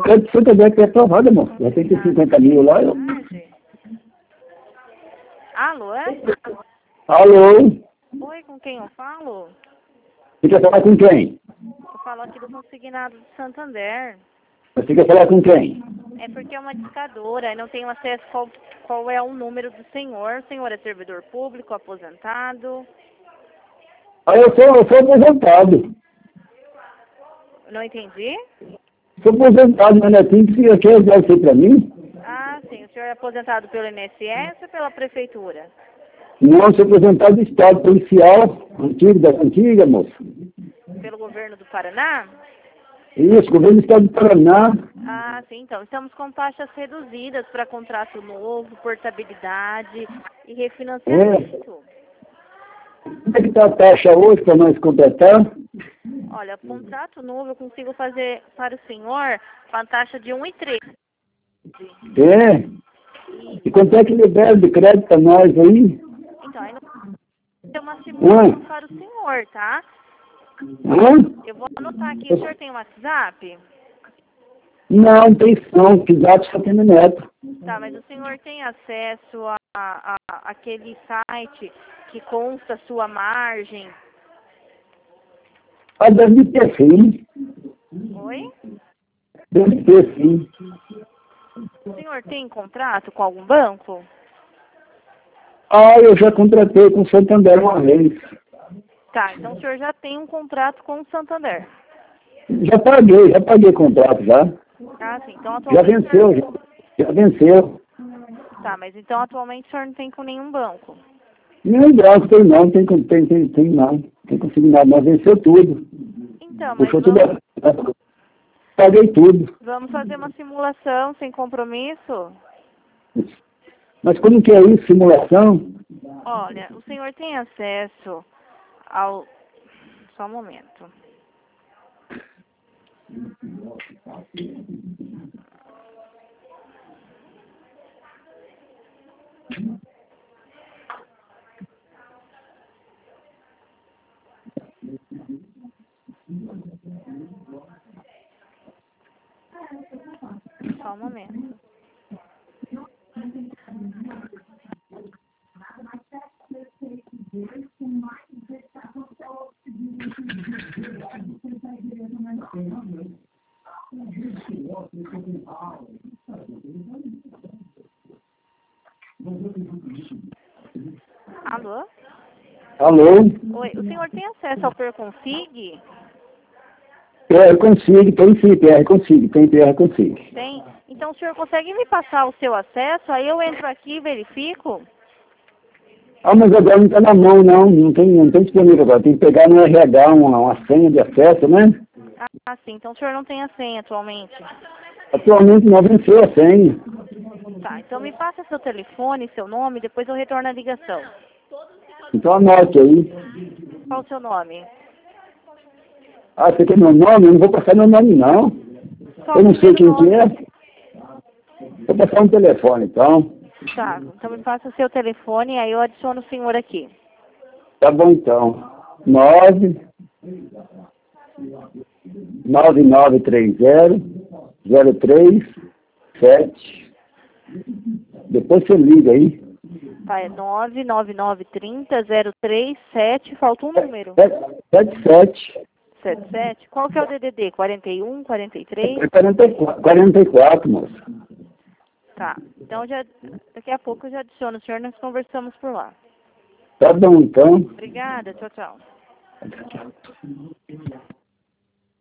crédito Santander que é aprovado, amor. Já tem que 50 mil lá. Eu... Alô, é? Alô? Oi, com quem eu falo? Você quer falar com quem? Eu falo aqui do Consignado de Santander. Você quer falar com quem? É porque é uma discadora e não tenho acesso qual é o número do senhor. O senhor é servidor público, aposentado? Ah, eu sou aposentado. Não entendi? Sou aposentado, meu netinho, que quer ajudar você pra mim? Ah, sim. O senhor é aposentado pelo INSS ou pela prefeitura? Não, sou aposentado do Estado policial, antigo, da antiga, moça. Pelo governo do Paraná? Isso, governo do Estado do Paraná. Ah, sim. Então, estamos com taxas reduzidas para contrato novo, portabilidade e refinanciamento. Como é que está a taxa hoje para nós completar? Olha, contrato novo eu consigo fazer para o senhor com a taxa de 1,13. É? E quanto é que libera de crédito para nós aí? Então, aí não tem uma simulação para o senhor, tá? Eu vou anotar aqui. O senhor tem um WhatsApp? Não, tem não. Que exato só tem no neto. Tá, mas o senhor tem acesso a aquele site que consta a sua margem? Ah, deve ter sim. Oi? Deve ter sim. O senhor tem contrato com algum banco? Ah, eu já contratei com o Santander uma vez. Tá, então o senhor já tem um contrato com o Santander. Já paguei contrato já. Ah, sim. Então Já atualmente o venceu, senhor... já venceu. Tá, mas então atualmente o senhor não tem com nenhum banco. Nem braço tem não, tem não. Tem conseguido nada, mas venceu tudo. Então, mas Puxou tudo. Paguei tudo. vamos fazer uma simulação sem compromisso? Mas como que é isso, simulação? Olha, o senhor tem acesso ao... Só um momento. Só um momento. Alô? Alô? Oi, o senhor tem acesso ao Perconsig? PR consigo, tem sim, PR consigo, tem PR consigo. Tem? Então o senhor consegue me passar o seu acesso? Aí eu entro aqui e verifico? Ah, mas agora não está na mão, não tem disponível agora. Tem que pegar no RH uma senha de acesso, né? Ah, sim. Então o senhor não tem a senha atualmente. Atualmente não venceu a senha. Tá, então me passa seu telefone, seu nome, depois eu retorno a ligação. Então anote aí. Qual o seu nome? Ah, você quer meu nome? Eu não vou passar meu nome, não. Só Eu o não sei primeiro quem que nome. é. Vou passar um telefone, então. Tá, então me passa o seu telefone e aí eu adiciono o senhor aqui. Tá bom, então. 9930-037. Depois você liga aí. Tá, é 99930-037, falta um número. 77. 77. Qual que é o DDD? 41, 43? 44, moça. Tá, então daqui a pouco eu já adiciono o senhor, nós conversamos por lá. Tá bom, então. Obrigada, tchau, tchau.